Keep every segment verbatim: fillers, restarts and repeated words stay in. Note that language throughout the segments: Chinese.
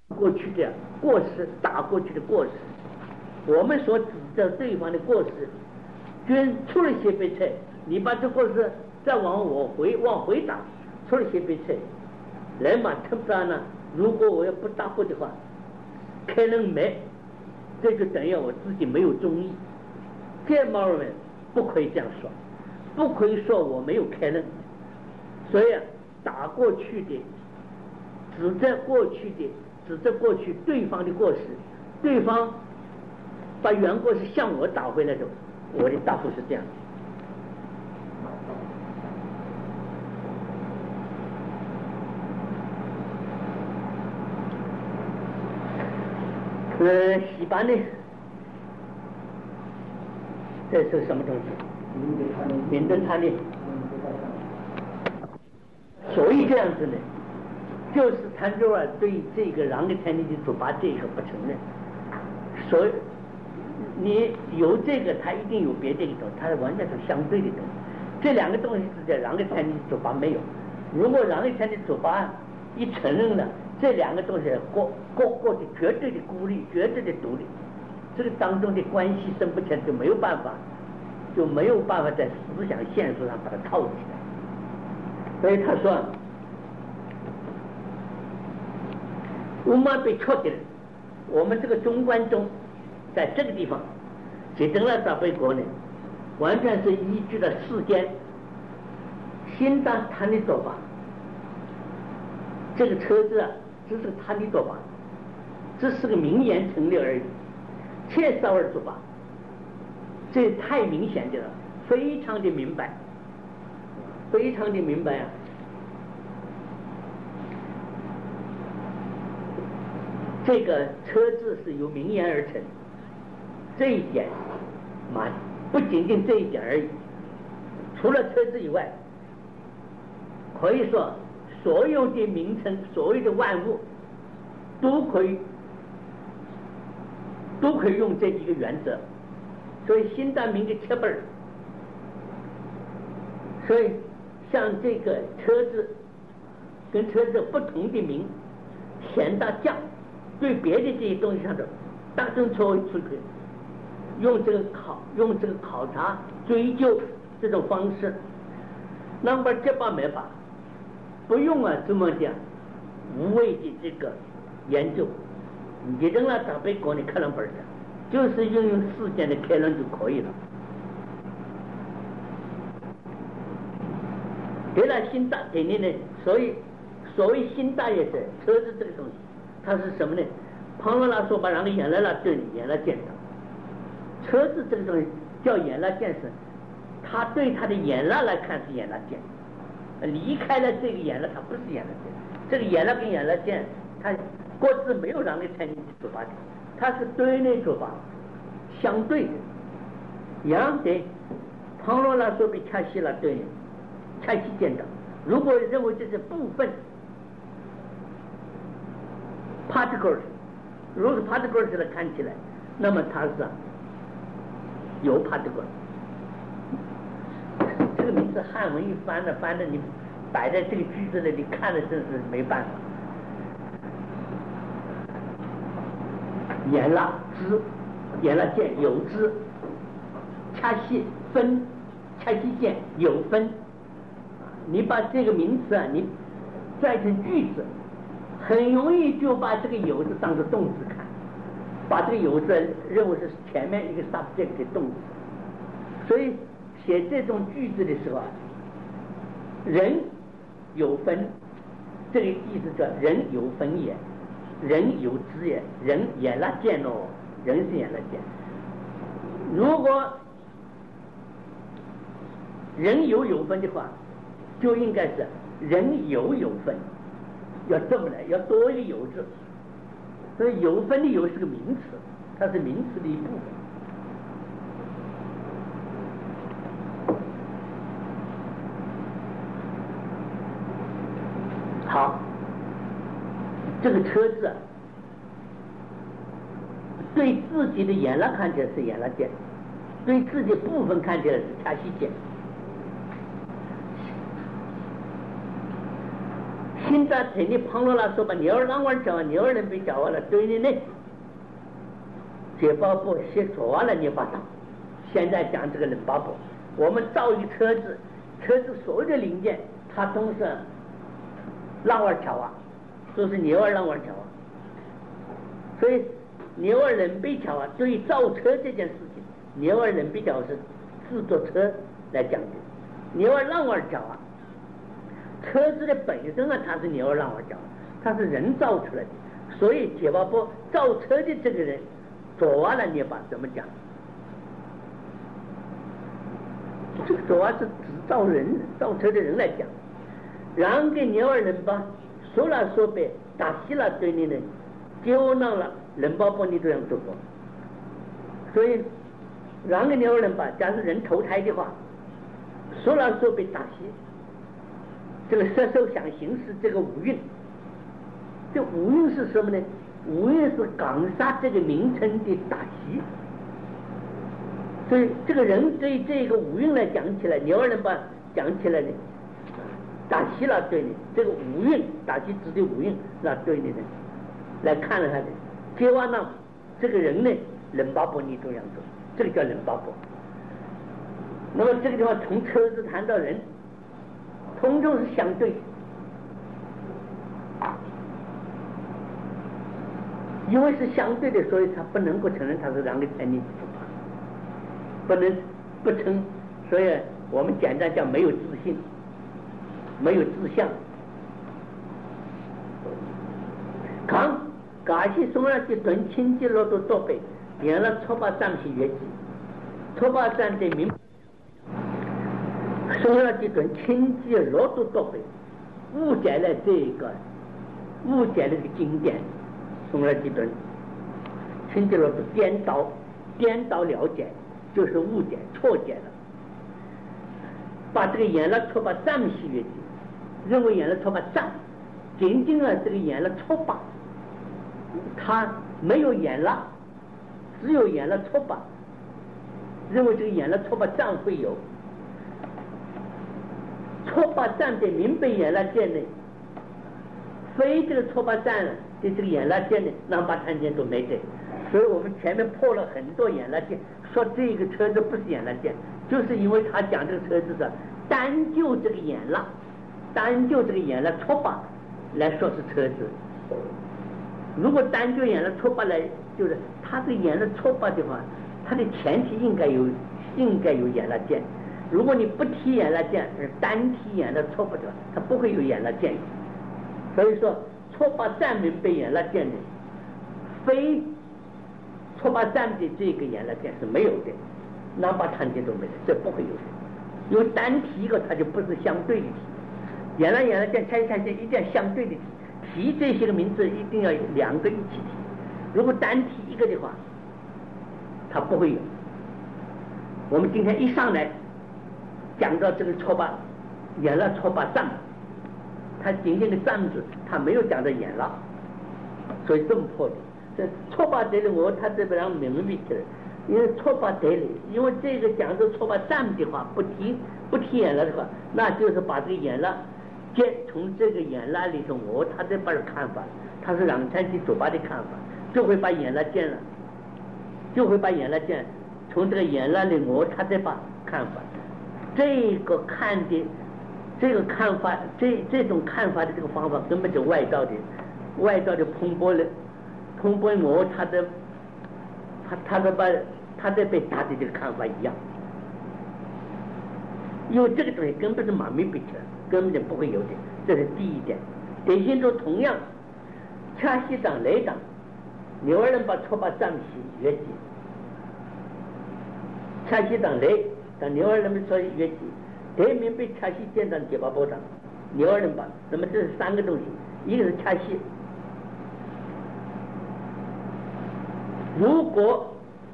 过去的过失，打过去的过失，我们所指责对方的过失，均出了些悲催，你把这过失再往我回往回打，出了些悲催，人嘛称不上呢。如果我要不答复的话，可能没，这就等于我自己没有忠义。这毛人不可以这样说，不可以说我没有开论。所以啊，打过去的，指责过去的，指责过去对方的过失，对方把原过失向我打回来的，我的答复是这样。呃，洗版呢？这是什么东西？明德参的。所以这样子呢，就是谭周尔对这个禳的参的主把这个不承认。所以你有这个，他一定有别的一种，它完全是相对的东西。这两个东西之间，禳的参的主把没有。如果禳的参的主把一承认了，这两个东西过过过去绝对的孤立，绝对的独立，这个当中的关系深不浅，就没有办法，就没有办法在思想线索上把它套起来。所以他说，我们被确定了，我们这个中观中，在这个地方，解登了大悲国呢，完全是依据了世间新当谈的做法。这个车子啊，只是他的做法，只是个名言成立而已，切少而做法，这太明显的了，非常的明白，非常的明白啊！这个车子是由名言而成，这一点嘛，不仅仅这一点而已。除了车子以外，可以说所有的名称，所有的万物，都可以都可以用这一个原则。所以新大明的切本，所以像这个车子跟车子不同的名，显大降，对别的这些东西上头当成作为出轨，用这个考用这个考察追究这种方式，那么这把没法，不用啊这么讲无谓的这个研究，你扔了大悲国的课本的，就是运用世间的开论就可以了。给了新大给你呢，所以所谓新大也是车子这个东西，它是什么呢？旁罗拉说把让个眼来了对眼来见的，车子这个东西叫眼来见是，他对他的眼拉来看是眼来见，离开了这个眼来，它不是眼来见。这个眼来跟眼来见，它各自没有让你参与做法的，它是对内做法，相对的。一样的，旁罗拉说比恰西了对呢，恰西见到。如果认为这是部分 particles， 如果是 particles 来看起来，那么它是有 particles。这个名字汉文一翻的翻的，你摆在这个句子里，你看了真是没办法。眼拉知，眼拉见有知，恰西分，恰西见有分。你把这个名词啊，你再成句子，很容易就把这个有字当作动词看，把这个有字认为是前面一个 subject 的动词。所以写这种句子的时候啊，人有分，这个意思叫人有分也，人有知也，人眼拉见哦，人是眼拉见。如果人有有分的话，就应该是人有有分，要这么来，要多一个有字。所以有分的有是个名词，它是名词的一部分。好，这个车子啊，对自己的眼拉看起来是眼拉见，对自己部分看起来是恰西见。 现在等你碰到了说把牛儿啷玩脚，牛儿人被脚完了，对你呢，解包布写做完了你把它。现在讲这个冷巴布，我们造一个车子，车子所有的零件，它都是啷玩脚啊，都是牛儿啷玩脚啊。所以牛儿人被脚啊，对于造车这件事情，牛儿人比较是制作车来讲的，牛儿啷玩脚啊。车子的本身啊，它是牛儿啷玩脚，它是人造出来的，所以解包布造车的这个人，左瓦了涅巴怎么讲？这个左瓦是指造人造车的人来讲，然后给牛儿人吧，说了说别打西了对你呢，就让了人包布你这样做过，所以让给牛儿人吧，假如人投胎的话，说了说别打西。这个射手想行使这个五蕴，这五蕴是什么呢？五蕴是港沙这个名称的打习，所以这个人对这个五蕴来讲起来，牛儿人把讲起来呢，打习了对你这个五蕴打习指的五蕴那对你的来看了他的，接完呢，这个人呢冷巴布你这样做，这个叫冷巴布。那么这个地方从车子谈到人。通通是相对的，因为是相对的，所以他不能够承认他是两个权利，不能不称，所以我们简单讲没有自信，没有自相。康噶西松了的顿亲戚罗都多背，演了初八站是月季，初八站的名。松了几顿亲戚罗都多背，误解了这个，误解了这个经典，松了几顿亲戚罗都颠倒，颠倒了解，就是误解、错解了，把这个演了错把藏系乐器，认为演了错把藏，仅仅啊这个演了错把，他没有演了，只有演了错把，认为这个演了错把藏会有。错把站的明白眼拉见呢，非这个错把站的这个眼拉见呢，那把探见都没得，所以我们前面破了很多眼拉见，说这个车子不是眼拉见，就是因为他讲这个车子是单就这个眼拉，单就这个眼拉错把来说是车子。如果单就眼拉错把来，就是他这个眼拉错把的话，它的前提应该有应该有眼拉见。如果你不提眼拉见，是单提眼拉错不的，它不会有眼拉见。所以说，错把站明被眼拉见的，非错把站的这个眼拉见是没有的，哪把探见都没有，这不会有的。因为单提一个，它就不是相对的提。眼拉眼拉见、拆探见一定要相对的提，提这些个名字一定要两个一起提。如果单提一个的话，它不会有。我们今天一上来。讲到这个错把眼拉错把站，他仅仅的站字，他没有讲到眼拉，所以这么破的。这错把得了，我他这边让明明起来，因为错把得了，因为这个讲到错把站的话，不提不提眼拉的话，那就是把这个眼拉，接从这个眼拉里头，我他这边的看法，他是让参去左把的看法，就会把眼拉见了，就会把眼拉见，从这个眼拉里我他这把看法。这个看的，这个看法，这这种看法的这个方法根本就外道的，外道的蓬勃了，蓬勃我他的，他他的把他的被他的这个看法一样，因为这个东西根本是马没背起来，根本就不会有的，这是第一点。典型中同样，恰西长雷长，牛儿人把错把藏西越级，恰西长雷。但牛儿人们说越级，得明白恰西见长结巴波长，牛儿人吧，那么这是三个东西，一个是恰西，如果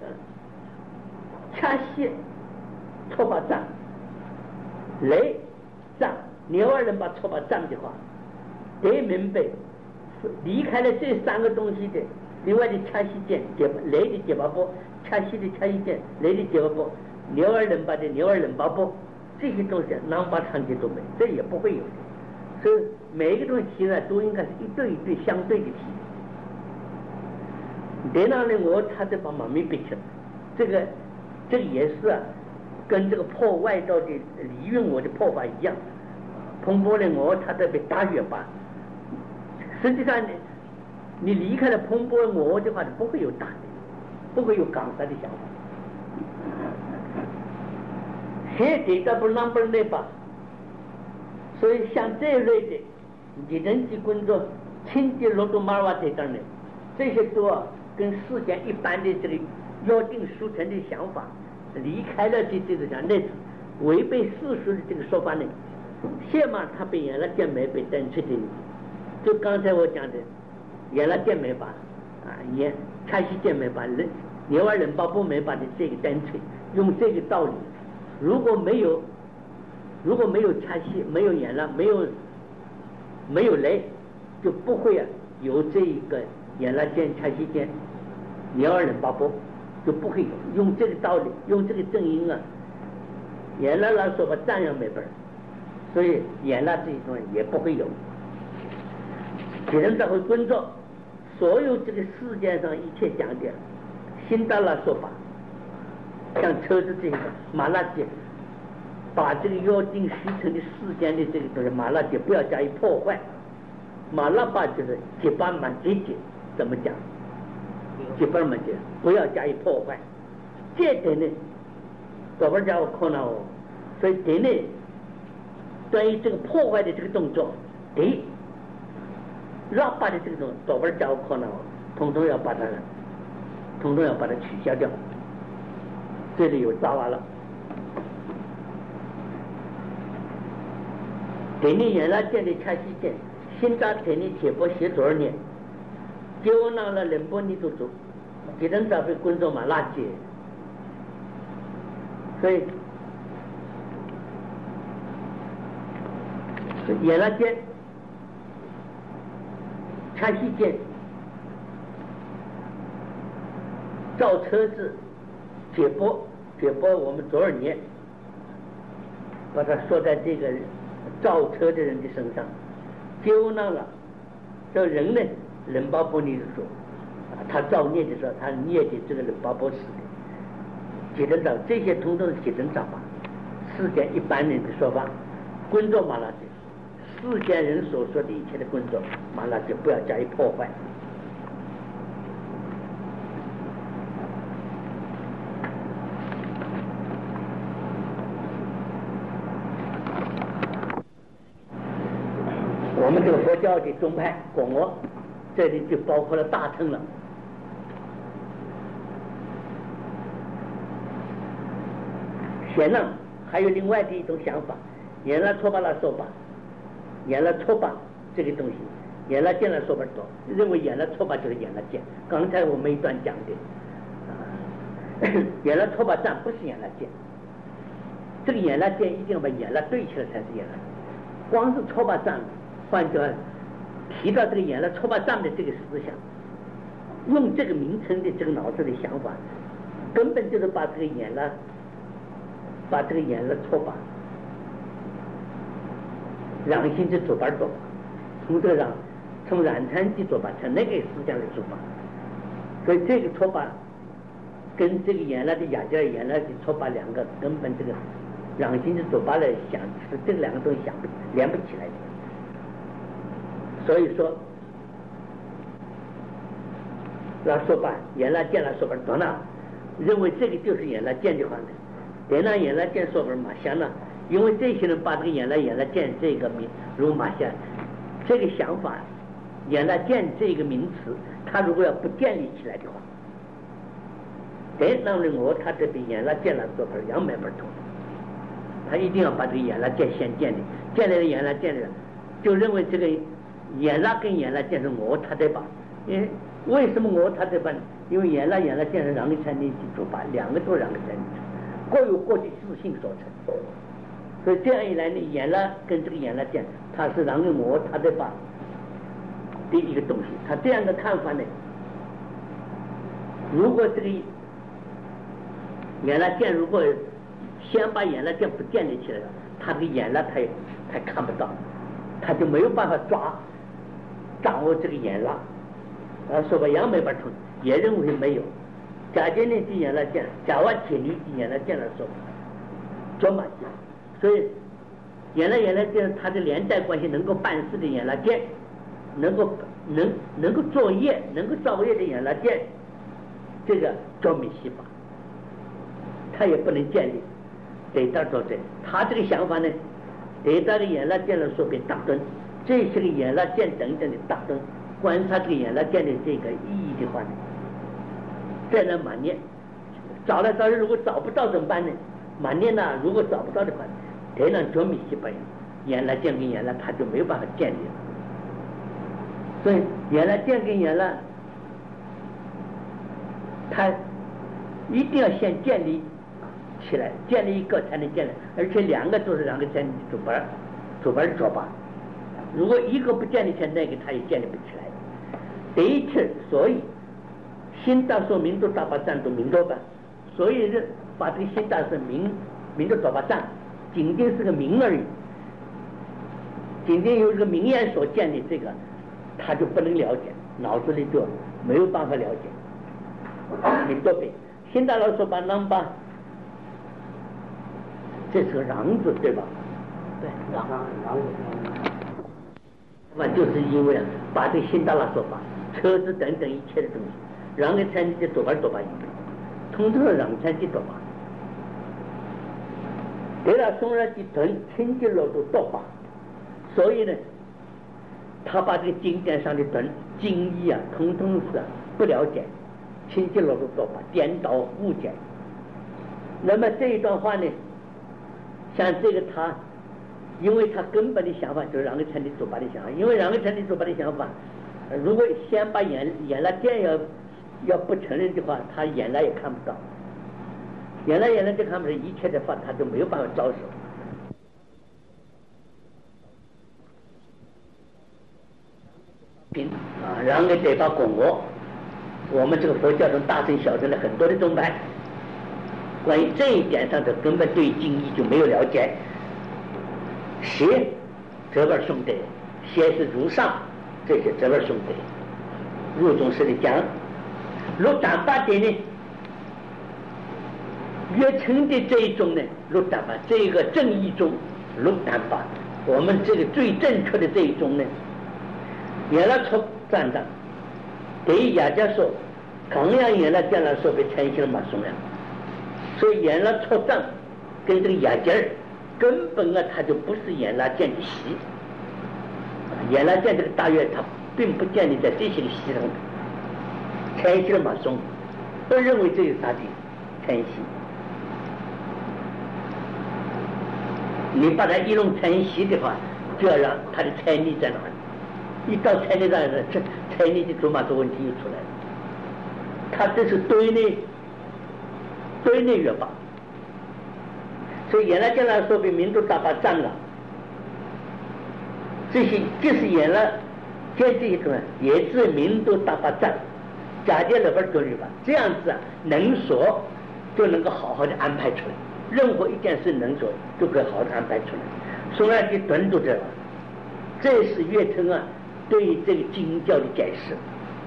恰西错把藏，雷藏，牛儿人把错把藏的话，得明白离开了这三个东西的，另外的恰西见结雷的结巴波，恰西的恰西见，雷的结巴波。牛儿人把的牛儿人巴波这些东西哪把长期都没，这也不会有的。所以每一个东西题呢都应该是一对一对相对的题。别让呢我他得把马没背起来，这个这个也是啊，跟这个破外道的离运我的破法一样。碰波呢我他得被打远吧，实际上呢，你离开了碰波我的话，你不会有打的，不会有港杀的想法。还得到不啷不那吧，所以像这类的，你人际工作、清洁罗多马瓦这等的，这些都啊跟世间一般的这个约定俗成的想法离开了这这个讲，那是违背世俗的这个说法呢。先嘛，他被原来见没被登出的，就刚才我讲的，原来见没把啊，也开始见没把人，牛儿人把不没把的这个登出，用这个道理。如果没有，如果没有掐息，没有眼了，没有没有雷，就不会啊有这一个眼了见掐息见鸟儿人巴波，就不会有用这个道理，用这个正音啊，眼了来说吧，这样没本，所以眼了这一种也不会有。别人才会尊重所有这个世界上一切讲的新达拉说法。像车子这个马拉杰，把这个约定俗成的世间的这个东西马拉杰不要加以破坏。马拉巴就是结巴满结结，怎么讲？结巴满结，不要加以破坏。这点呢，多半家我看到哦，所以点呢，对于这个破坏的这个动作，对，拉巴的这个动作，多半家我看到哦，统统要把它，统统要把它取消掉。这里有杂瓦了，给你原来建的开西建，新扎给你铁波写多少年，就拿了人波你都做，给人早被工作嘛垃圾，所以原来建开西建造车子。解剖，解剖我们多少年，把它说在这个造车的人的身上，就那了。这人呢，人巴波尼说，他造孽的时候，他孽的这个人巴波死的，解得早，这些通通是解得早吧？世间一般人的说法，工作马拉的，世间人所说的一切的工作马拉就不要加以破坏。我们这个佛教的宗派广我，这里就包括了大乘了。显然还有另外的一种想法，原来错把它说吧，原来错把这个东西，原来见了说不多，认为原来错把就是原来见。刚才我们一段讲的，原来错把站不是原来见，这个原来见一定要把原来对起来才是原来，光是错把站。换句话提到这个眼了错把站的这个思想，用这个名称的这个脑子的想法，根本就是把这个眼了，把这个眼了错把，让心之做法做，从这个让从染参的做法成那个思想的做法，所以这个错把跟这个眼了的雅加眼了的错把两个根本这个让心之做法来想，是这两个东西想不连不起来的。所以说，那说吧，原来见了说法多呢，认为这个就是原来见的话呢，原来原来见说法马相呢，因为这些人把这个原来原来见这个名如马相，这个想法，原来见这个名词，他如果要不建立起来的话，哎，那么我他这边原来见了说法两百本同，他一定要把这个原来见先建立，建立了原来建立了，就认为这个。眼拉跟眼拉见是我他在把，因为为什么我他在把？因为眼拉眼拉见是两个才能去做把，两个都两个才能各有各的自信所成。所以这样一来呢，眼拉跟这个眼拉见，它是两个我他在把的一个东西。他这样的看法呢，如果这个眼拉见如果先把眼拉见不建立起来了，他这个眼拉他也他看不到。 他就没有办法抓掌握这个眼蜡，啊，说吧，杨梅把通也认为没有，假见的的眼蜡见，假挖铁女的眼蜡见了说，做嘛见，所以眼蜡眼蜡见它的连带关系能够办事的眼蜡见，能够能能够作业能够造业的眼蜡见，这个叫密西法，他也不能建立，得到作证，他这个想法呢，得到的眼蜡见了说给打顿，这些个眼蜡见等等的打顿，观察这个眼蜡见的这个意义的话呢，再来满念，找来找去如果找不到怎么办呢？满念呢，如果找不到的话，得让做密西法眼蜡见跟眼蜡他就没有办法建立了，所以眼蜡见跟眼蜡，他一定要先建立起来，建立一个才能建立，而且两个都是两个建立的主板，主板的左把。如果一个不建立起来，那个他也建立不起来。第一次，所以心大说民族大把战斗民族吧，所以人把这个心大是民民族大把战，仅仅是个名而已，仅仅由这个名言所建立这个，他就不能了解，脑子里就没有办法了解。民族呗，心大老说把啷巴。这是个瓤字，对吧？对，瓤瓤字。那就是因为把这个新大拉说法，车子等等一切的东西，瓤的产地多半多半一倍，通通是瓤产地多半。给他送了几吨，清洁了都多半，所以呢，他把这个经典上的吨经义啊，通通是不了解，清洁了都多半，颠倒误解。那么这一段话呢？像这个他，因为他根本的想法就是让个成立主把的想法，因为让个成立主把的想法，如果先把眼眼蜡见要要不承认的话，他眼蜡也看不到，眼蜡眼蜡就看不到一切的话，他就没有办法招手。啊，让个得把巩我，我们这个佛教中大乘小乘的很多的宗派。关于这一点上的根本对经义就没有了解，邪这边兄弟，邪是如上，这些这边兄弟，入宗师的讲，入胆巴的呢，越称的这一种呢，入胆巴这个正义中，入胆巴，我们这个最正确的这一种呢，也来出站长，对雅家说，同样也来将来说被呈现了马松了。所以眼蜡错账跟这个眼镜儿根本啊，它就不是眼蜡见的习，眼蜡见这个大约它并不建立在这些个习上，拆析了马松，不认为这有啥的拆析。你把它一弄拆析的话，就要让它的拆力在哪里？一到拆力上，这拆力的主马的问题又出来了。它这是对内。对内越法，所以原来将来说被民族大把占了，这些就是原来见这一种也是民族大把占，假借了边做日吧，这样子啊，能说就能够好好的安排出来，任何一件事能说就可以好好的安排出来。宋来的顿住这，这是岳称啊对于这个经教的解释，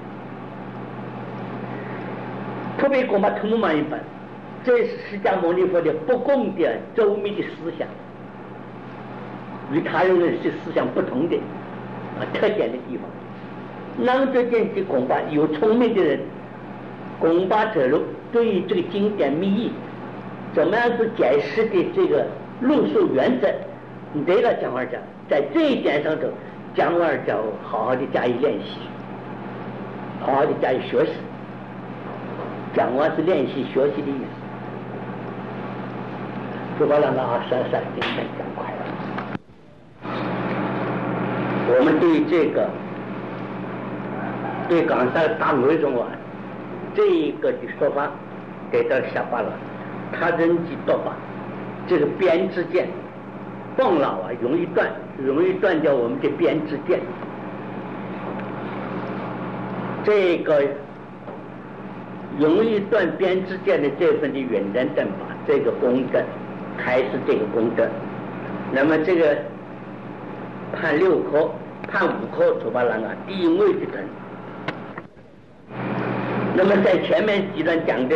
特别恐怕图木马一本。这是释迦牟尼佛的不共的周密的思想，与他人的思想不同的啊特点的地方。那么这件事恐怕有聪明的人，恐怕者路对于这个经典密意怎么样子解释的这个路数原则，你这个讲话讲，在这一点上头，讲话讲好好的加以练习，好好的加以学习。讲话是练习学习的意思。就把让他啊闪闪经典讲快了。我们对这个对刚才大内容啊这一个的说法给到下巴了，他人机多法，这个边之间放老啊容易断，容易断掉我们的边之间。这个容易断边之间的这份的远人等法，这个功德。还是这个功德，那么这个判六科，判五科，出发栏啊，第一位之等。那么在前面几段讲的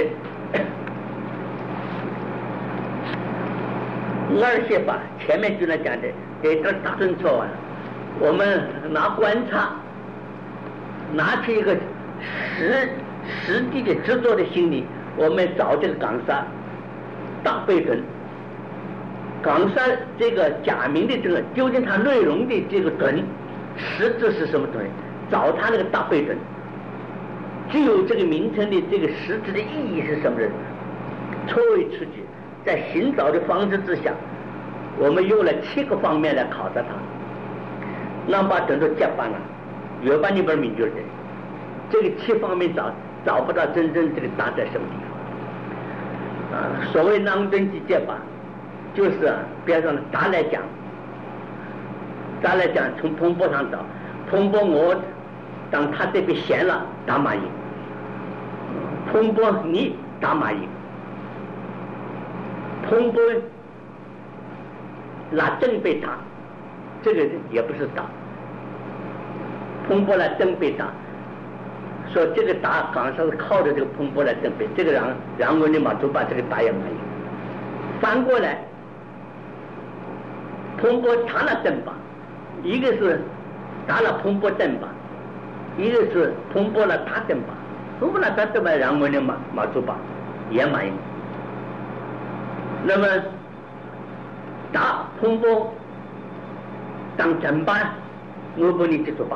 二写法，前面几段讲的这段大顺错完了，我们拿观察，拿出一个实实际的执着的心理，我们找这个港沙大背准。港沙这个假名的这个究竟它内容的这个准实质是什么东西？找它那个大背准，具有这个名称的这个实质的意义是什么呢？错位出去，在寻找的方式之下，我们用了七个方面来考察它。那把整个结巴呢，越把你本明确的，这个七方面找找不到真正这个答在什么地方啊？所谓囊真及结巴。就是啊，比方说答来讲，答来讲从彭博上找，彭博我当他这边闲了打马赢，彭博你打马赢，彭博拿正被打，这个也不是打，彭博来正被打，说这个打港上是靠着这个彭博来正被，这个然然后呢嘛就把这个打也马赢，反过来。彭博打了正把，一个是打了彭博正把，一个是彭博了打正把，彭博了打正把，然后呢马马祖把也马赢。那么打彭博当正把，我不你记住吧？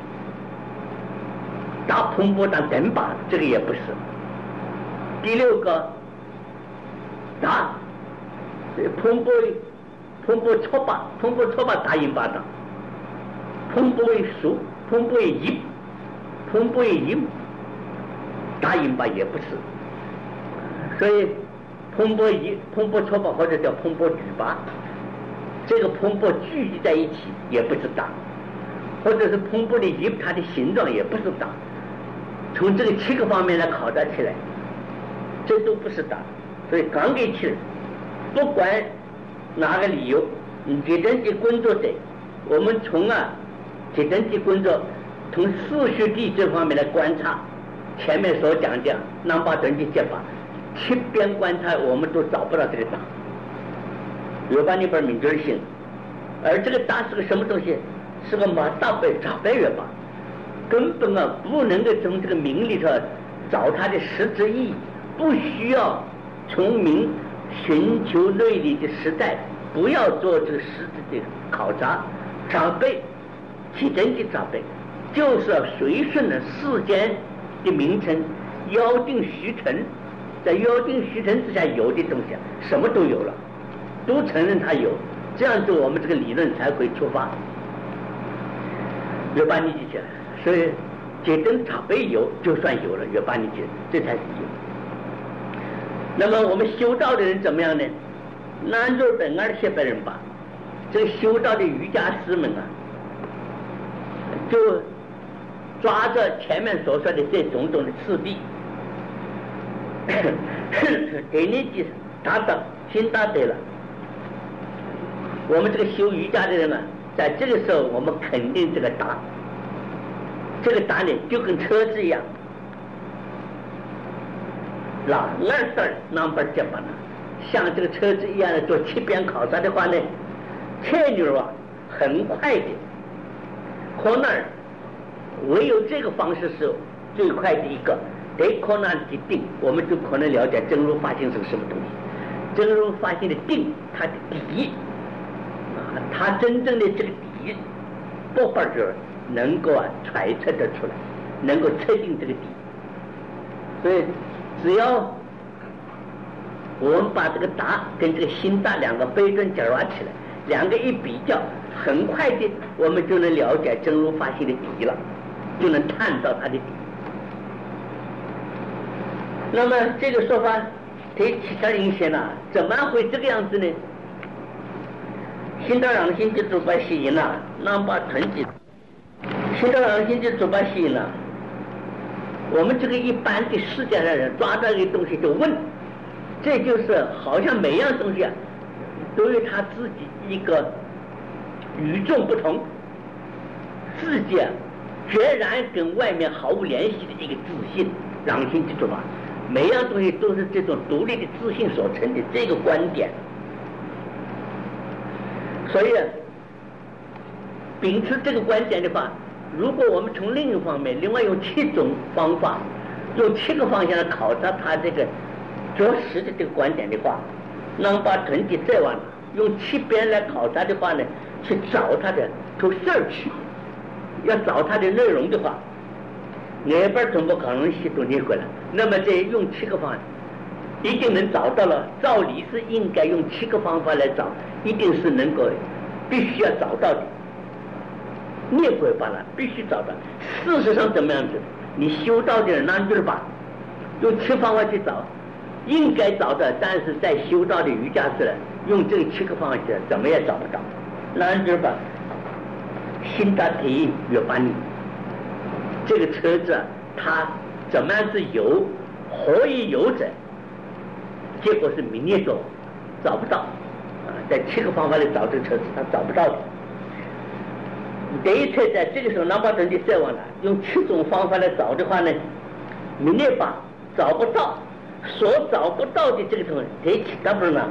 打彭博当正把，这个也不是。第六个打彭博。彭博错把，彭博错把打赢巴掌，彭博为输，彭博为赢，彭博为赢，打赢吧也不是，所以彭博赢，彭博错把或者叫彭博举把，这个彭博聚集在一起也不是打，或者是彭博的赢，它的形状也不是打，从这个七个方面来考察起来，这都不是打，所以刚给起来，不管。哪个理由？你计政治工作者，我们从啊计政治工作，从四学地这方面来观察，前面所讲的南巴政治结法，七边观察我们都找不到这个答。有把你本明确性，而这个答是个什么东西？是个马大北查北月吧，根本啊不能够从这个名里头找它的实质意义，不需要从名。寻求内里的实在，不要做这个实质的考察。长辈，其真的长辈，就是要随顺了世间的名称，妖定虚成，在妖定虚成之下有的东西，什么都有了，都承认它有，这样子我们这个理论才会出发。有把你记起来，所以结真长辈有，就算有了，有把你记，这才是有。那么我们修道的人怎么样呢？南州本二些别人吧，这个修道的瑜伽师们啊，就抓着前面所说的这种种的次第，给你几达到心达对了。我们这个修瑜伽的人啊，在这个时候我们肯定这个答，这个答呢就跟车子一样。那二事儿那不结巴呢？像这个车子一样的做七边考察的话呢，切牛啊，很快的，可能唯有这个方式是最快的一个。得可能的定，我们就可能了解真如发心是个什么东西。真如发心的定，它的底啊，它真正的这个底，多半是能够啊揣测得出来，能够测定这个底。所以。只要我们把这个答跟这个心答两个标准结合起来，两个一比较，很快的我们就能了解真如发心的底了，就能探到它的底。那么这个说法对其他人些呢，怎么会这个样子呢？心到两心就主把吸引了，那把团结，心到两心就主把吸引了。我们这个一般的世界上人抓到一个东西就问，这就是好像每样东西啊，都有他自己一个与众不同， 自己啊决然跟外面毫无联系的一个自信，让心记住吧，每样东西都是这种独立的自信所成的这个观点。所以秉持这个观点的话，如果我们从另一方面另外用七种方法，用七个方向来考察他这个着实的这个观点的话，能把团体再往用七边来考察的话呢，去找他的to search，要找他的内容的话，哪边总不可能吸收你回来。那么这用七个方法一定能找到了，照理是应该用七个方法来找，一定是能够必须要找到的。涅槃罢了，必须找到。事实上怎么样子？你修道的人那就是把用七方法去找，应该找到，但是在修道的瑜伽师用这个七个方法去怎么也找不到。那就是把新大体有把你这个车子它怎么样子有，何以有者？结果是明灭走，找不到啊！在七个方法里找这个车子，他找不到的。第一次在这个时候，南巴顿的再往哪用七种方法来找的话呢，明灭吧找不到，所找不到的这个东西，得起大不呢？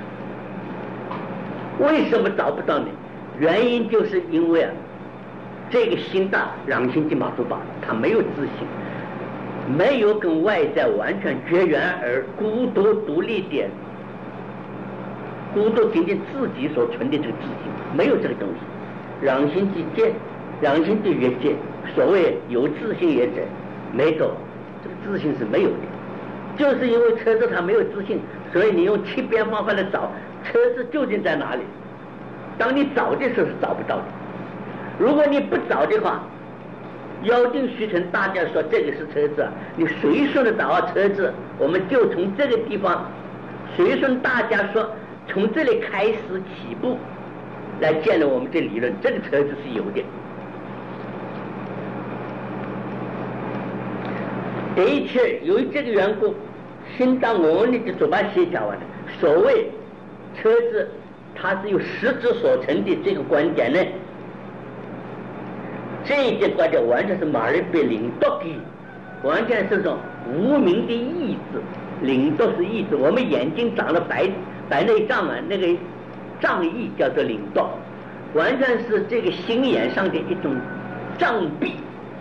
为什么找不到呢？原因就是因为啊，这个心大让心即马祖巴，他没有自信，没有跟外在完全绝缘而孤独独立的，孤独仅仅自己所存的这个自信，没有这个东西。让心即见，让心即越见。所谓有自信也者，没有这个自信是没有的。就是因为车子它没有自信，所以你用七边方法来找车子究竟在哪里。当你找的时候是找不到的。如果你不找的话，妖精虚成大家说这个是车子，你随顺的找到车子，我们就从这个地方随顺大家说，从这里开始起步来建立我们这理论，这个车子是有的。的确由于这个缘故，心当我们的主办协调完了，所谓车子它是由实质所成的这个观点呢，这一件观点完全是马尔贝领导的，完全是种无名的意志，领导是意志。我们眼睛长了白白内障啊，那个障意叫做领导，完全是这个心眼上的一种障蔽。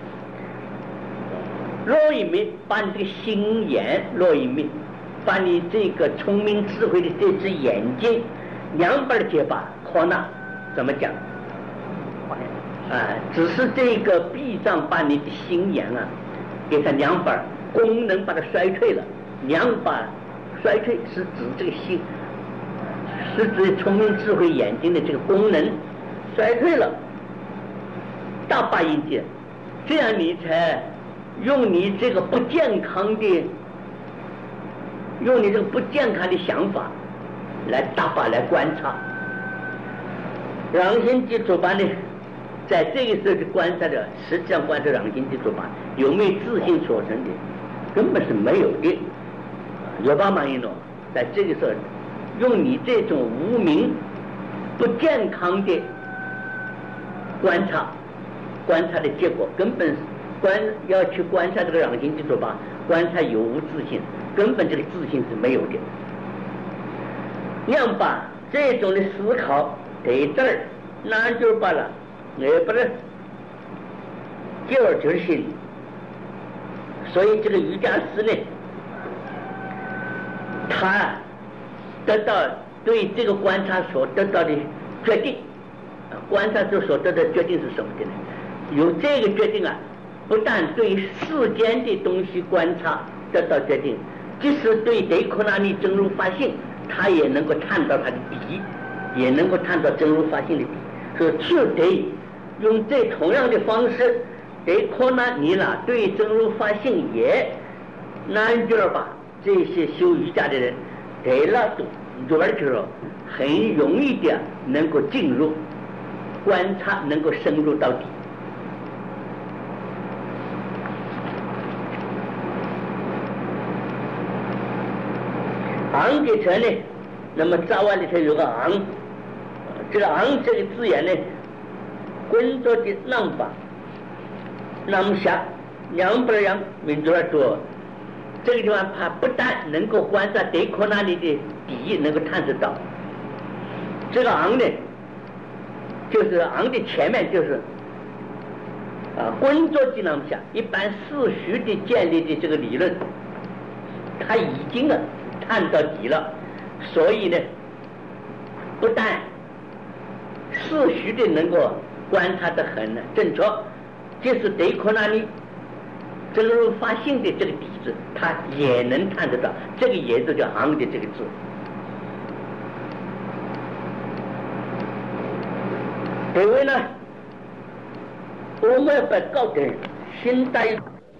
若一面把你这个心眼，若一面把你这个聪明智慧的这只眼睛，两边的结巴扩大，怎么讲？啊，只是这个闭障把你的心眼啊，给它两把功能把它衰退了，两把衰退是指这个心，是指聪明智慧眼睛的这个功能衰退了，大把一件，这样你才用你这个不健康的，用你这个不健康的想法来大把来观察，让心记住吧呢。在这个时候的观察的，实际上观察让心记住吧，有没有自信所成的，根本是没有的。有办法运动，在这个时候，用你这种无名、不健康的观察，观察的结果根本观要去观察这个让心记住吧，观察有无自信，根本这个自信是没有的。要把这种的思考在这儿，那就罢了。也不是第二就是心，所以这个瑜伽师呢，他得到对这个观察所得到的决定，观察所得到的决定是什么的呢？有这个决定啊，不但对世间的东西观察得到决定，即使对德库那尼真如发性，他也能够探到他的底，也能够探到真如发性的底，所以就得用这同样的方式，得可能你了对真如发性也难觉吧？这些修瑜伽的人，得了多而且很容易的能够进入观察，能够深入到底。昂给成呢，那么扎瓦里头有个昂，这个昂这个字眼呢， 滚着的浪法，那么下两百样民族来做，这个地方它不但能够观察对口那里的底能够探测到，这个昂呢，就是昂的前面就是啊，滚着的那么下，一般世俗的建立的这个理论，它已经啊探到底了，所以呢，不但世俗的能够观察得很正确，就是对口那里这个发现的这个底子，它也能看得到，这个也是叫昂的这个字。各位呢，我们要把搞点现代，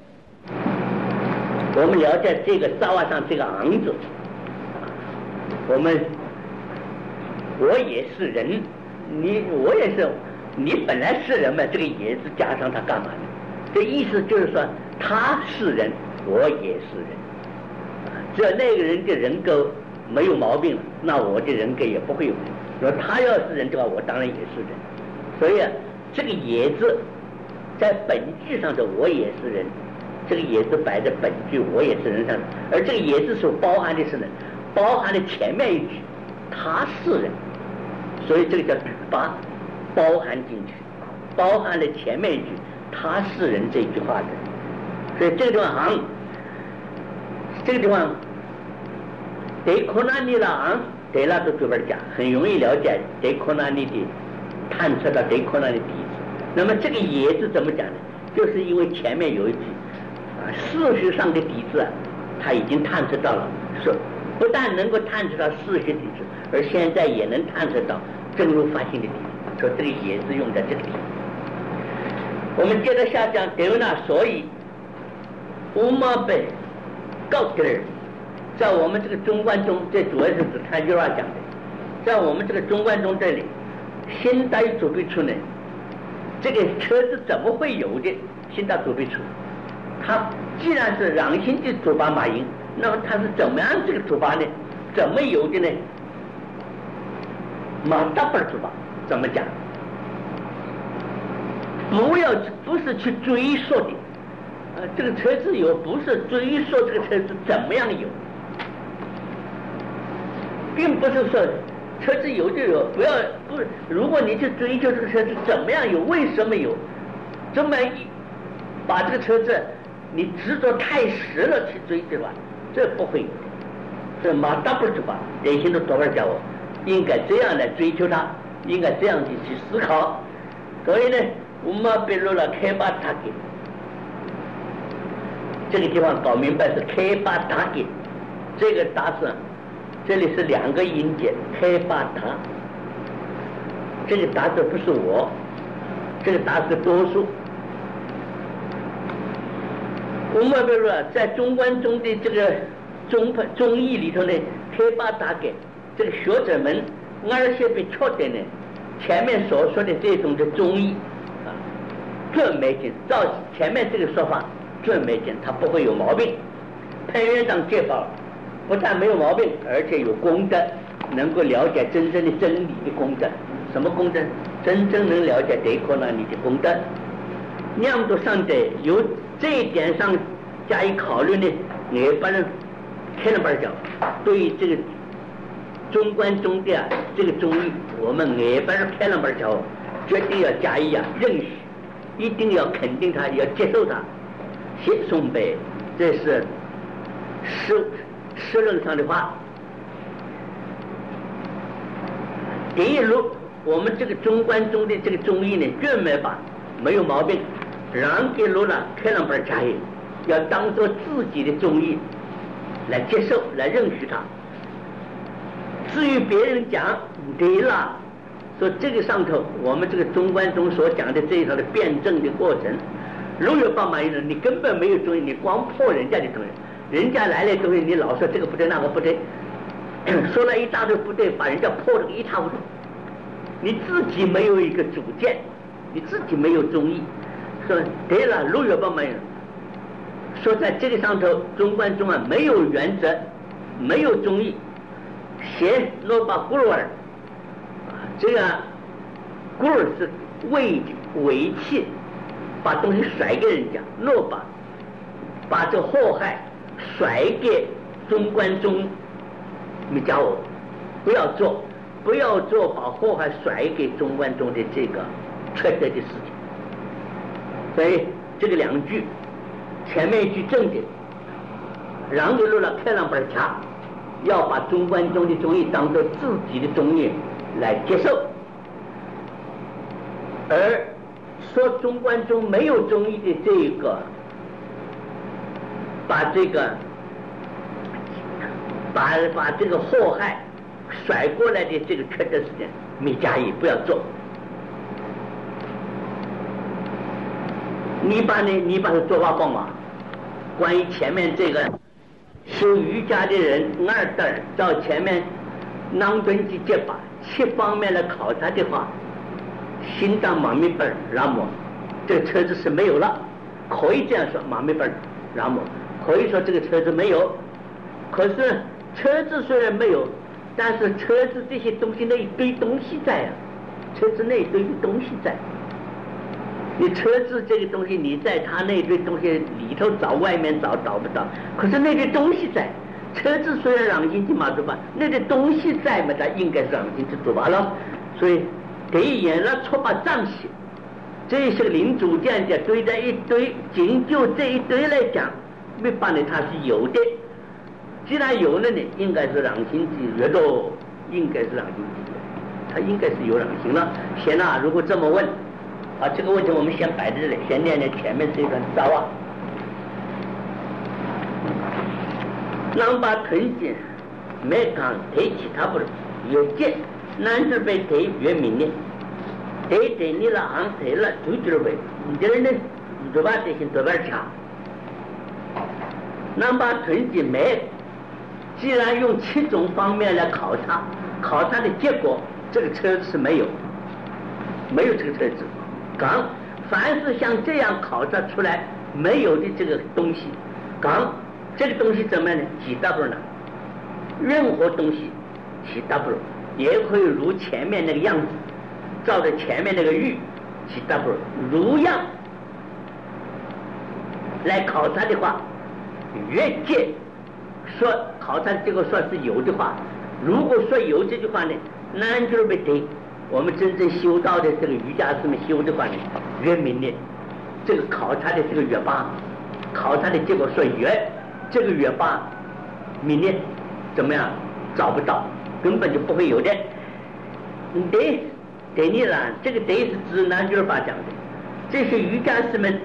我们了解这个沙瓦上这个昂字，我们我也是人，你我也是，你本来是人嘛，这个也是加上他干嘛呢？这意思就是说他是人，我也是人，只要那个人的人格没有毛病了，那我的人格也不会有。说他要是人的话，我当然也是人。所以啊，这个也字在本句上的我也是人，这个也字摆在本句我也是人上，而这个也字所包含的是呢，包含了前面一句他是人，所以这个叫把包含进去，包含了前面一句他是人这句话的。所以这个地方行，这个地方对可那尼啦行，对那个这边讲很容易了解对可那尼的探测到对可那的底子。那么这个也是怎么讲呢？就是因为前面有一句啊，事实上的底子啊，他已经探测到了，说不但能够探测到事实底子，而现在也能探测到正如发现的底子。说这个也是用在这个地方。我们接着下讲，对那所以乌马贝告德尔，在我们这个中观中，这主要是指看句话讲的，在我们这个中观中这里，现代主备处呢，这个车子怎么会有的？现代主备处，它既然是让新的主巴马英，那么它是怎么样这个主巴呢？怎么有的呢？马大本主巴怎么讲？不要不是去追溯的，呃，这个车子有，不是追溯这个车子怎么样有，并不是说车子有就有，不要不，如果你去追究这个车子怎么样有，为什么有，这么一把这个车子你执着太实了去追对吧？这不会有的，这马大不知吧？典型的多半讲我应该这样来追求它，应该这样去去思考，所以呢。我们比如了开发塔给，这个地方搞明白是开发塔给，这个达是，这里是两个音节，开发塔，这个达字不是我，这个达是多数。我们比如说在中观中的这个中中译里头呢，开发塔给这个学者们，而且被确定呢，前面所说的这种的中译。准没劲，照前面这个说法准没劲，它不会有毛病。潘院长介绍，不但没有毛病，而且有功德，能够了解真正的真理的功德。什么功德？真正能了解对口那里的功德。两度上的由这一点上加以考虑呢，也不能开了本讲，对这个中观中的、啊、这个中医，我们也不是开了本讲，绝对要加以啊认识。一定要肯定它，要接受它。写宋北，这是诗诗论上的话。第一路，我们这个中观中的这个中医呢，专门把没有毛病，让给路了开两本加以，要当做自己的中医来接受，来认识它。至于别人讲对了。说这个上头，我们这个中观中所讲的这一套的辩证的过程，如有帮忙人，你根本没有中医，你光破人家的东西，人家来了东西，你老说这个不对那个不对，说了一大堆不对，把人家破了个一塌糊涂。你自己没有一个主见，你自己没有中医，说对了，如有帮忙人，说在这个上头，中观中啊没有原则，没有中医，写罗巴古鲁尔。这个古尔是为尾气把东西甩给人家，若把把这祸害甩给中观中，你叫我不要做，不要做把祸害甩给中观中的这个缺德的事情。所以这个两句，前面一句正的，让给了开朗本卡，要把中观中的中医当做自己的中医来接受，而说中观中没有中医的这个，把这个把把这个祸害甩过来的这个缺德事情没加以不要做。你把你你把它做法帮忙。关于前面这个修瑜伽的人二代照前面囊顿及结法七方面来考察的话，心当马密本那么这个车子是没有了，可以这样说，马密本那么可以说这个车子没有。可是车子虽然没有，但是车子这些东西那一堆东西在啊，车子那一堆东西在。你车子这个东西，你在它那堆东西里头找，外面找找不到。可是那堆东西在，车子虽然让进去马祖吧，那堆东西在嘛，它应该是让进去做罢了。所以给演了错把账戏，这些零组件的堆在一堆，仅就这一堆来讲，没办的它是有的。既然有了呢，应该是让心机越多，应该是让心机，它应该是有让心了。现在如果这么问。啊，这个问题我们先摆在这里，先念念前面这段造啊。能把藤筋没讲提起他不有见，男子被提越明呢，提提你了昂提了就就被，你这人呢，你就把这些多边强。能把藤筋没，既然用七种方面来考察，考察的结果，这个车子是没有，没有这个车子。讲，凡是像这样考察出来没有的这个东西，讲这个东西怎么样呢？起 W 呢？任何东西起 W 也可以如前面那个样子，照着前面那个玉起 W 如样来考察的话，越界说考察这个说是有的话，如果说有这句话呢，那就是被对。我们真正修道的这个瑜伽师们修的话呢，越明的这个考察的这个越棒，考察的结果说越这个越棒，明的怎么样找不到，根本就不会有的。对，对你了，这个对是指南就是法讲的。这些瑜伽师们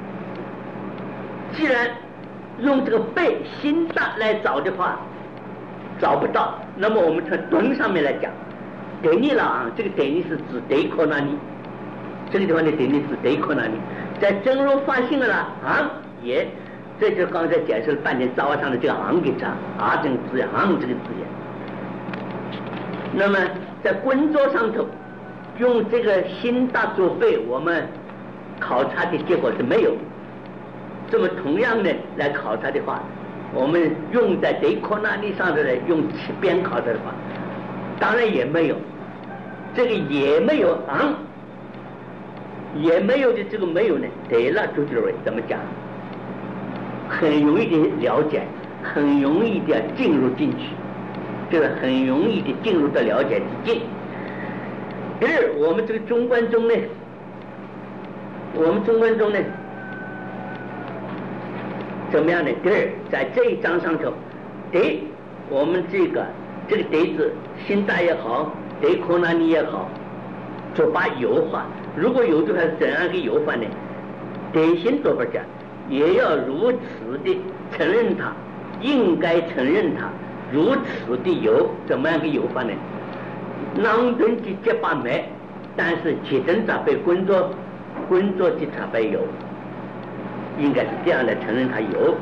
既然用这个背心大来找的话，找不到，那么我们从蹲上面来讲。对你了啊，这个对你是指对可那里，这个地方的对你是对可那里，在正如发现了啊，也，这就刚才解释了半天，早上的这个行给它啊，这个字行这个字眼。那么在工作上头，用这个心大作废，我们考察的结果是没有。这么同样的来考察的话，我们用在对可那里上头来用七边考察的话。当然也没有，这个也没有啊，也没有的这个没有呢，对了，周志伟怎么讲？很容易的了解，很容易的进入进去，这个很容易的进入到了解之境。第二，我们这个中观中呢，我们中观中呢，怎么样呢？第二，在这一章上头，对我们这个。这个对子心大也好，对可那里也好，就把有法，如果有的话是怎样个有法呢？对心做不讲，也要如此的承认它，应该承认它，如此的有，怎么样个有法呢？囊顿的结巴没，但是其真杂被工作工作的茶杯有，应该是这样来承认它有。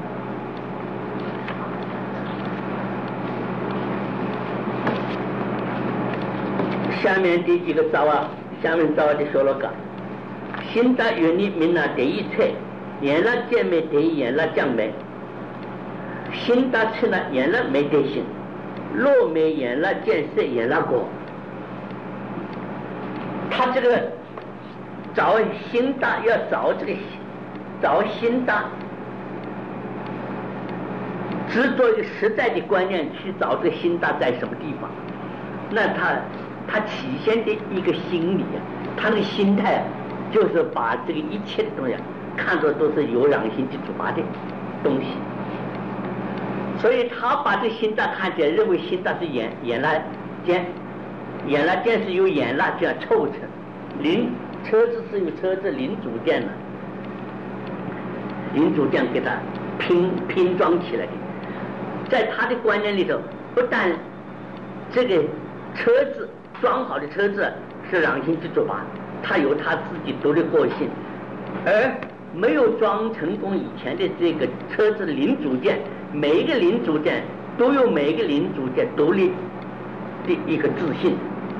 下面第几个招啊？下面招的说了个，心大原理明了第一切，眼了见没得眼了降没，心大吃了眼了没得心，若没眼了见色眼了果。他这个找心大，要找这个找心大，执着一个实在的观念去找这个心大在什么地方，那他他体现的一个心理啊，他那个心态啊，就是把这个一切的东西、啊、看作都是有染心之主法的东西，所以他把这个心大看起来，认为心大是眼眼蜡剑，眼蜡剑是由眼蜡这样凑成，零车子是由车子零组件的，零组件给它拼拼装起来的。在他的观念里头，不但这个车子装好的车子是染心之主法，它有它自己独立个性，而没有装成功以前的这个车子的零组件，每一个零组件都有每一个零组件独立的一个自信，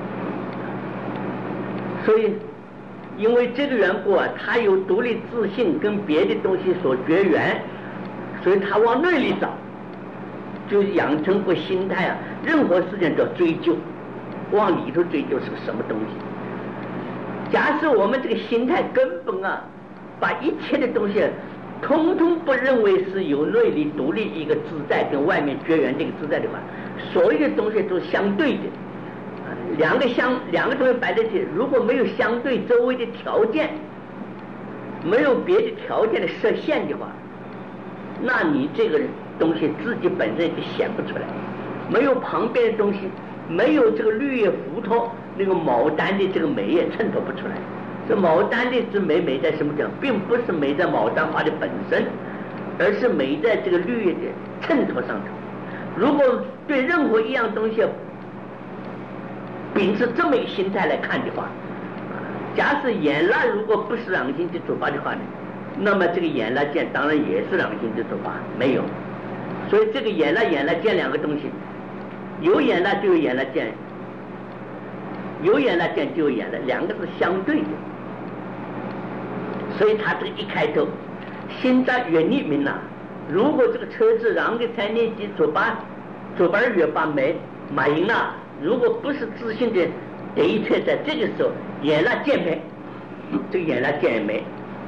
所以因为这个缘故啊，它有独立自信跟别的东西所绝缘，所以它往内里找，就养成个心态啊，任何事情都要追究，往里头追究是个什么东西。假使我们这个心态根本啊，把一切的东西通通不认为是有内里独立一个自在跟外面绝缘这个自在的话，所有的东西都是相对的，两个相两个东西摆在一起，如果没有相对周围的条件，没有别的条件的设限的话，那你这个东西自己本身就显不出来，没有旁边的东西，没有这个绿叶浮脱，那个牡丹的这个美也衬托不出来。这牡丹的这美美在什么地方，并不是美在牡丹花的本身，而是美在这个绿叶的衬托上头。如果对任何一样东西秉持这么一个心态来看的话，假使眼蜡如果不是染心之主法的话呢，那么这个眼蜡剑当然也是染心之主法，没有。所以这个眼蜡眼蜡剑两个东西，有眼蜡就有眼蜡剑，有眼蜡剑就有眼蜡，两个是相对的。所以他这个一开头心在远离明了，如果这个车子让给才年纪左把左把月把美买赢了，如果不是自信的的确在这个时候眼蜡见美，这个眼蜡见美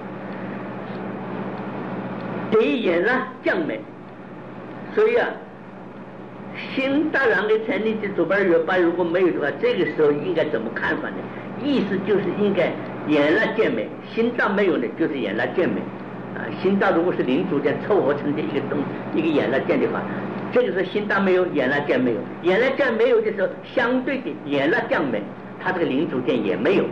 得眼蜡降美，所以啊心大让给才年纪左把月把如果没有的话，这个时候应该怎么看法呢？意思就是应该眼蜡见美，心大没有呢，就是眼蜡见美啊。心大如果是零组件凑合成的一个东一个眼蜡见的话，这个是心大没有，眼蜡见没有，眼蜡见没有的时候，相对的眼蜡降美，它这个零组件也没有。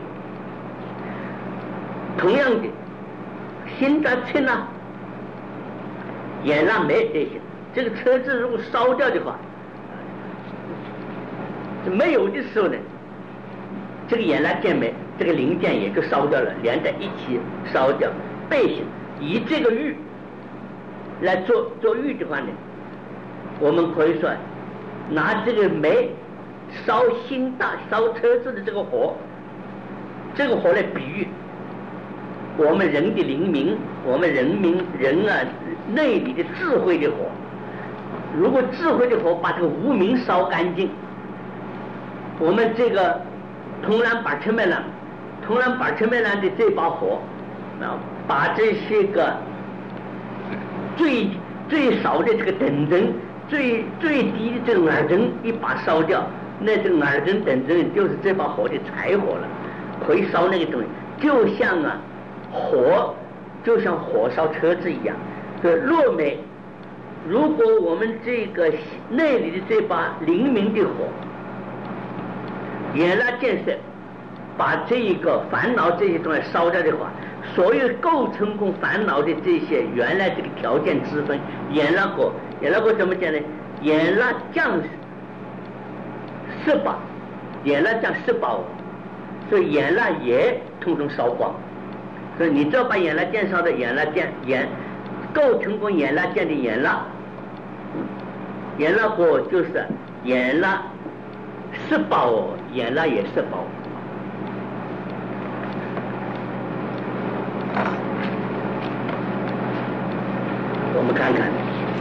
同样的，心大称呢，眼蜡没这些。这个车子如果烧掉的话，没有的时候呢，这个眼蜡见美，这个零件也就烧掉了，连在一起烧掉。背行以这个玉来做做玉的话呢，我们可以说拿这个煤烧心大烧车子的这个火，这个火来比喻我们人的灵明，我们人民人啊内里的智慧的火。如果智慧的火把这个无明烧干净，我们这个铜兰把车麦兰铜兰把车麦兰的这把火啊，把这些个最最少的这个等针，最最低的这个耳针一把烧掉，那这个耳针等针就是这把火的柴火了，可以烧那个东西，就像啊火就像火烧车子一样。所以若美，如果我们这个内里的这把灵明的火眼蜡见色，把这一个烦恼这些东西烧掉的话，所有构成功烦恼的这些原来这个条件之分，眼蜡果眼蜡果怎么讲呢？眼蜡降十把，眼蜡降十把，所以眼蜡也通通烧光。所以你只要把眼蜡见烧的眼蜡见眼构成功眼蜡见的眼蜡，眼蜡果就是眼蜡十把，眼蜡也十把。我们看看，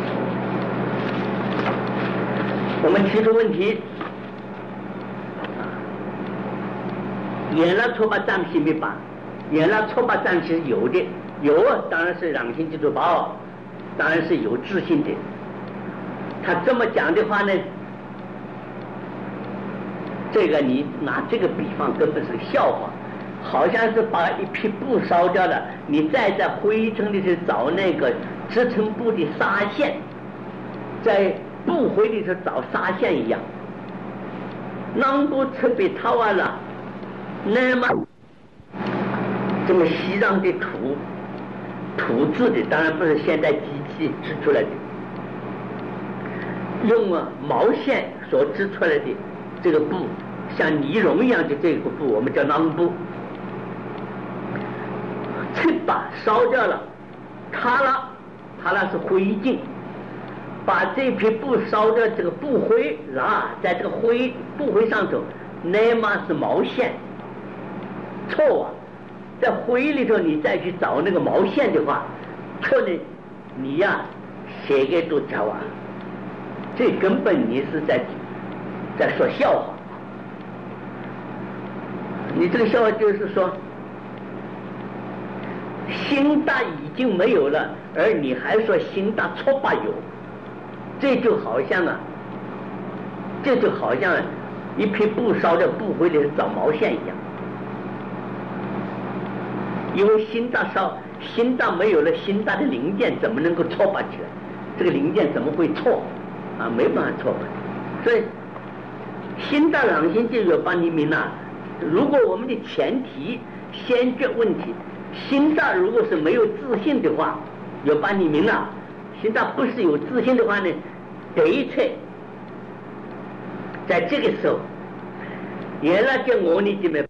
我们提出问题，眼蜡错把占西米把， 原来错把脏器是有的，有啊，当然是良心基督报，当然是有自信的。他这么讲的话呢，这个你拿这个比方根本是笑话，好像是把一匹布烧掉了，你再在灰尘里去找那个织成布的纱线，在布灰里头找纱线一样。啷不特别套完了，那么这么西藏的土土制的，当然不是现代机器织出来的，用啊毛线所织出来的这个布，像呢绒一样的这个布，我们叫啷布。这把烧掉了，塌了，塌了是灰烬。把这匹布烧掉，这个布灰啊，在这个灰布灰上头，那么是毛线，错啊！在灰里头你再去找那个毛线的话，错呢，你呀写给都讲啊，这根本你是在在说笑话。你这个笑话就是说，心大已经没有了，而你还说心大错把有。这就好像啊，这就好像一匹布烧的布灰里找毛线一样，因为心脏烧，心脏没有了，心脏的零件怎么能够错把起来？这个零件怎么会错啊？没办法错把。所以心大良心就有帮你明了。如果我们的前提先决问题，心脏如果是没有自信的话，有帮你明了。心脏不是有自信的话呢，的确在这个时候，原来叫我你这边